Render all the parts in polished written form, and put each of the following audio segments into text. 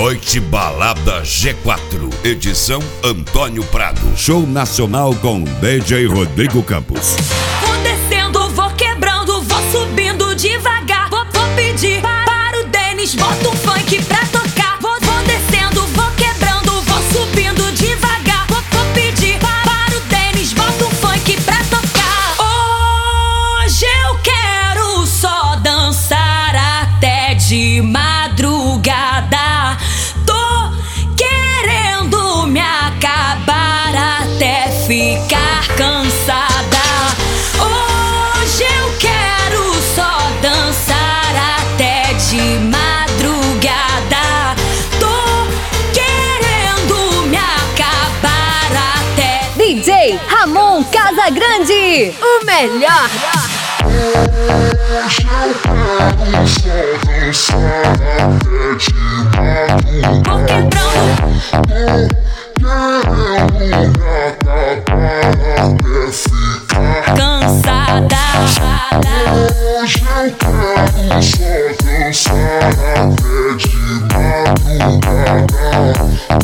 Noite Balada G4, edição Antônio Prado. Show nacional com DJ Rodrigo Campos. Vou descendo, vou quebrando, vou subindo devagar. Vou pedir para o Denis, bota um funk pra tocar. Vou descendo, vou quebrando, vou subindo devagar. Vou pedir para o Denis, bota um funk pra tocar. Hoje eu quero só dançar até de madrugada. Tô querendo me acabar até ficar cansada. Hoje eu quero só dançar até de madrugada. Tô querendo me acabar até. DJ Ramon Casagrande, o melhor. Hoje eu quero só dançar até de madrugada. Vou quebrando. Querendo me acabar até ficar Cansada. Hoje eu quero só dançar até de madrugada.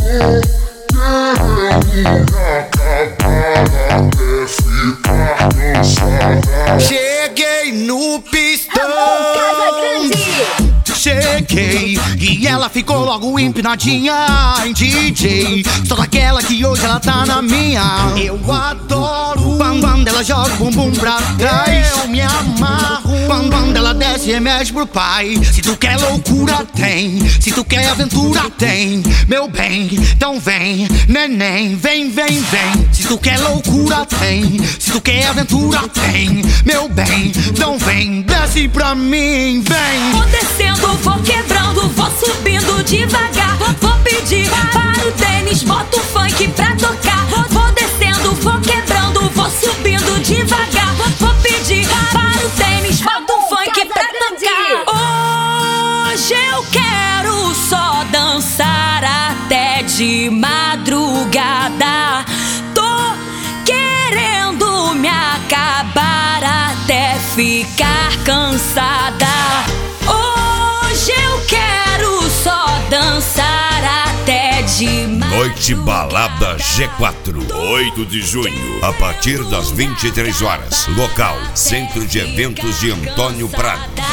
Querendo me acabar até ficar cansada. Cheguei no pistão, Ramon Casagrande. cheguei e ela ficou logo empinadinha. Ai, DJ, só daquela que hoje ela tá na minha. Eu adoro quando ela joga o bumbum pra trás. Eu me amarro quando ela desce e mexe pro pai. Se tu quer loucura tem, se tu quer aventura tem, meu bem, então vem, neném, vem, vem, vem. Se tu quer loucura tem, se tu quer aventura tem, meu bem, então vem, desce pra mim, vem. Vou descendo, vou quebrando, vou subindo devagar. Vou pedir para o Denis, bota um funk pra tocar. Vou descendo, vou quebrando, vou subindo devagar. Vou pedir para o Denis, bota um funk pra tocar. Hoje eu quero só dançar até de madrugada. Tô querendo me acabar até ficar cansada. Hoje eu quero só dançar até de madrugada. Noite Balada G4, 8 de junho, a partir das 23 horas. Local: Centro de Eventos de Antônio Prado.